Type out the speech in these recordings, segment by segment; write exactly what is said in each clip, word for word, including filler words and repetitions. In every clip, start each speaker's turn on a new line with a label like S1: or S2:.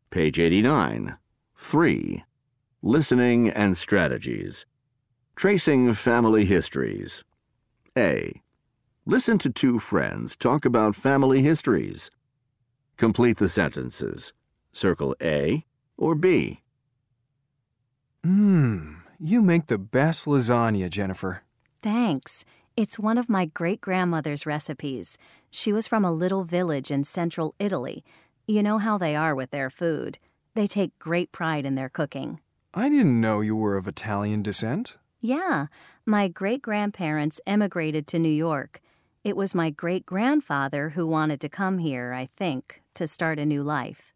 S1: Page eighty-nine. three. Listening and strategies. Tracing family histories. A. Listen to two friends talk about family histories. Complete the sentences. Circle A or B.
S2: Mmm, you make the best lasagna, Jennifer.
S3: Thanks. It's one of my great-grandmother's recipes. She was from a little village in central Italy. You know how they are with their food. They take great pride in their cooking.
S2: I didn't know you were of Italian descent.
S3: Yeah, my great-grandparents emigrated to New York. It was my great-grandfather who wanted to come here, I think, to start a new life.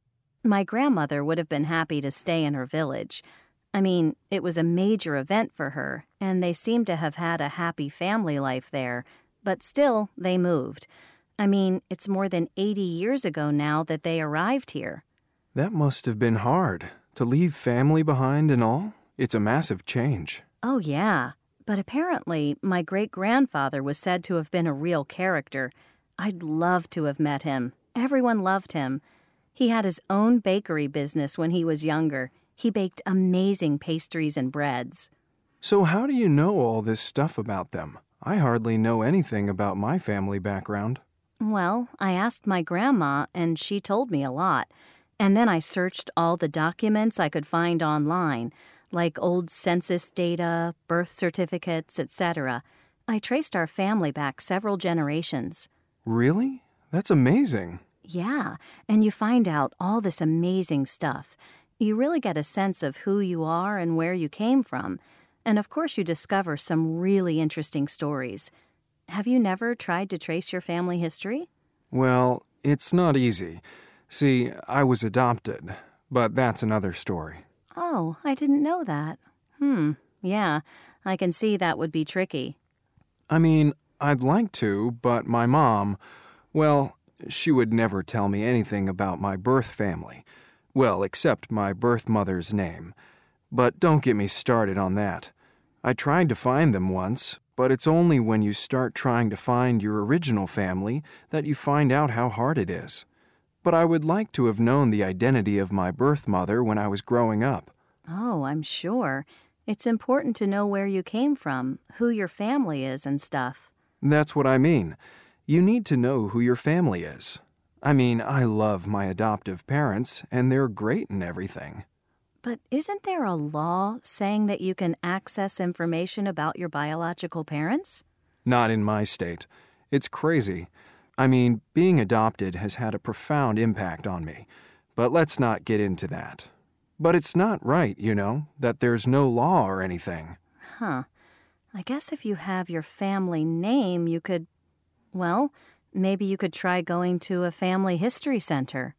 S3: My grandmother would have been happy to stay in her village. I mean, it was a major event for her, and they seem to have had a happy family life there, but still, they moved. I mean, it's more than eighty years ago now that they arrived here.
S2: That must have been hard, to leave family behind and all. It's a massive change.
S3: Oh, yeah. But apparently, my great-grandfather was said to have been a real character. I'd love to have met him. Everyone loved him. He had his own bakery business when he was younger. He baked amazing pastries and breads.
S2: So how do you know all this stuff about them? I hardly know anything about my family background.
S3: Well, I asked my grandma, and she told me a lot. And then I searched all the documents I could find online, like old census data, birth certificates, et cetera. I traced our family back several generations.
S2: Really? That's amazing.
S3: Yeah, and you find out all this amazing stuff. You really get a sense of who you are and where you came from. And of course you discover some really interesting stories. Have you never tried to trace your family history?
S2: Well, it's not easy. See, I was adopted, but that's another story.
S3: Oh, I didn't know that. Hmm, yeah, I can see that would be tricky.
S2: I mean, I'd like to, but my mom, well, she would never tell me anything about my birth family. Well, except my birth mother's name. But don't get me started on that. I tried to find them once, but it's only when you start trying to find your original family that you find out how hard it is. But I would like to have known the identity of my birth mother when I was growing up.
S3: Oh, I'm sure. It's important to know where you came from, who your family is and stuff.
S2: That's what I mean. You need to know who your family is. I mean, I love my adoptive parents, and they're great and everything.
S3: But isn't there a law saying that you can access information about your biological parents?
S2: Not in my state. It's crazy. I mean, being adopted has had a profound impact on me, but let's not get into that. But it's not right, you know, that there's no law or anything.
S3: Huh. I guess if you have your family name, you could, well, maybe you could try going to a family history center.